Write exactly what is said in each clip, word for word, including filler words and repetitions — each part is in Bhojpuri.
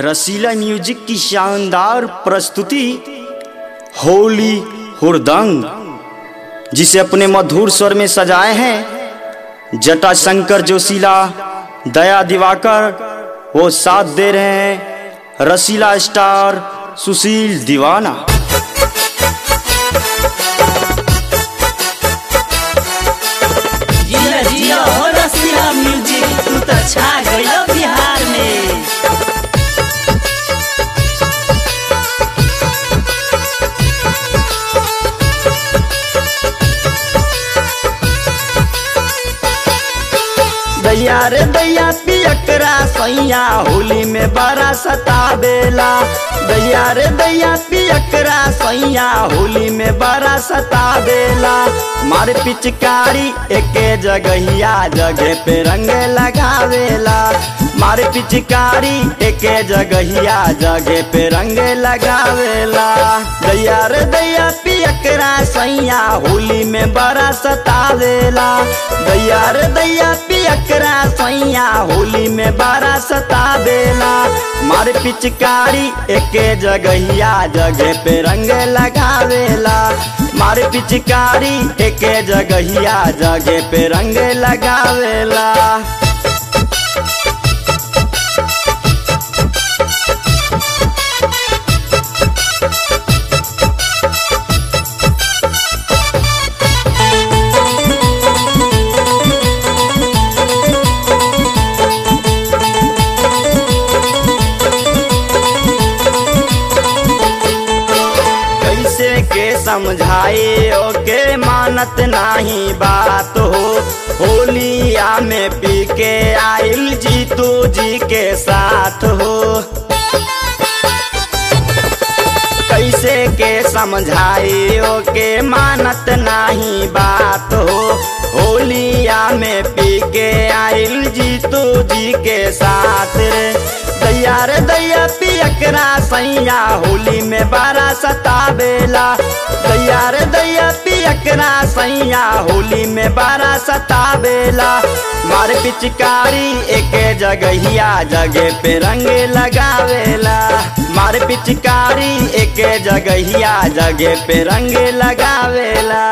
रसीला म्यूजिक की शानदार प्रस्तुति होली हुरदंग, जिसे अपने मधुर स्वर में सजाए हैं जटा शंकर जोशीला, दया दिवाकर, वो साथ दे रहे हैं रसीला स्टार सुशील दीवाना। जिया जिया हो रसीला म्यूजिक, तू तो छा गइलो बिहार में। दैया रे दैया पियकरा सैया होली में बड़ा सतावेला। दैया रे दैया पियकरा सैया होली में बड़ा सतावेला। मार पिचकारी एके जगहिया जगह पे रंग लगावेला। मार पिचकारी एके जगहिया जगह पे रंग लगावेला। दैया रे दैया पियकरा सैया होली में बड़ा सतावेला। दैया रे दैया पियकरा सैया होली में बड़ा सतावेला। मार पिचकारी एके जगहिया जगह पे रंग लगावेला। मार पिचकारी एके जगहिया जगह पे रंग लगावेला। के समझाए ओके मानत नाही बात हो। होलिया में पी के आइल जीतू जी के साथ हो। कैसे के समझाए ओके मानत नाही बात हो। होलिया में पी के आइल जीतू जी के साथ रे। दैया रे दैया पियकरा सैया होली में बड़ा सतावेला। दैया रे दैया पियकरा सैया होली में बड़ा सतावेला। मार पिचकारी एके जगहिया जगह पे रंग लगावेला। मार पिचकारी एके जगहिया जगह पे रंग लगावेला।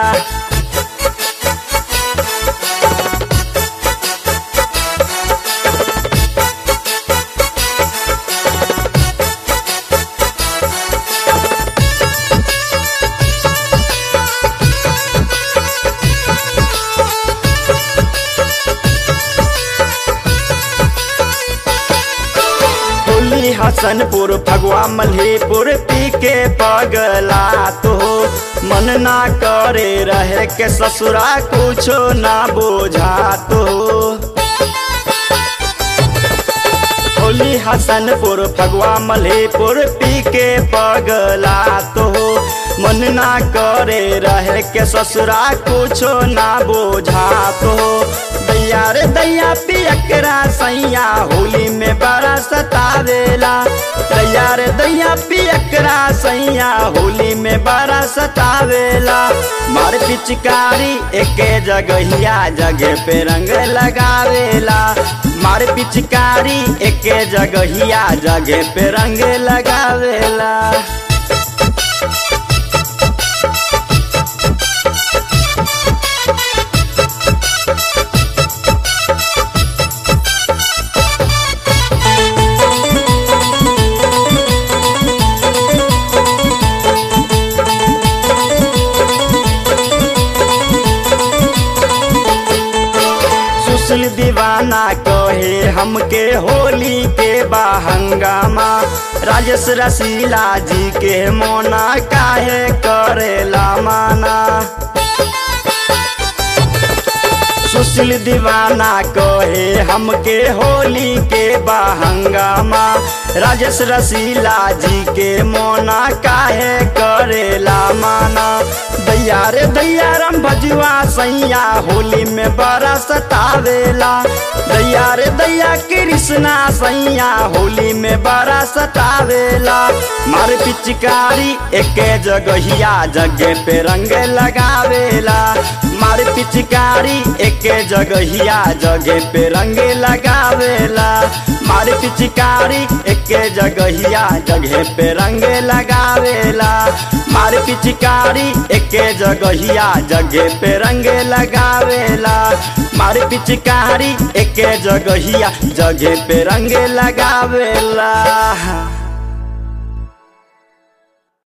हसनपुर फगवा मल्हीपुर पी के पगला तो मन ना करे रहे के ससुरा कुछो ना बोझा तो। होली हसनपुर फगवा मल्हीपुर पी के पगला तो मन ना करे रहे के ससुरा कुछो ना बोझा तो। दैया रे दैया पियकरा सैया होली में बड़ा सतावेला। दैया रे दैया पियकरा सैया होली में बड़ा सतावेला। मार पिचकारी एके जगहिया जगह पे रंग लगावेला। मार पिचकारी एके जगहिया जगह पे रंग लगावेला। सुशील दीवाना कहे हमके होली के बाहंगामा। राजेश रसीला जी के मोना काहे करेला माना। सुशील दीवाना कहे हमके होली के बाहंगामा। राजेश रसीला जी के मोना काहे करेला माना। दैया रे दैया राम भजुआ सैया होली में बड़ा सतावेला। दैया रे दैया कृष्णा सैया होली में बड़ा सतावेला। लगावेला। मार पिचकारी एके जगहिया जगह पे रंग लगावेला। मार पिचकारी एके जगहिया जगह पे रंग लगावेला। मार पिचकारी एके जगहिया जगह पे रंग लगावेला। मार पिचकारी एके जगहिया जगह पे रंग लगावेला। मार पिचकारी एके जगहिया जगह पे रंग लगावेला।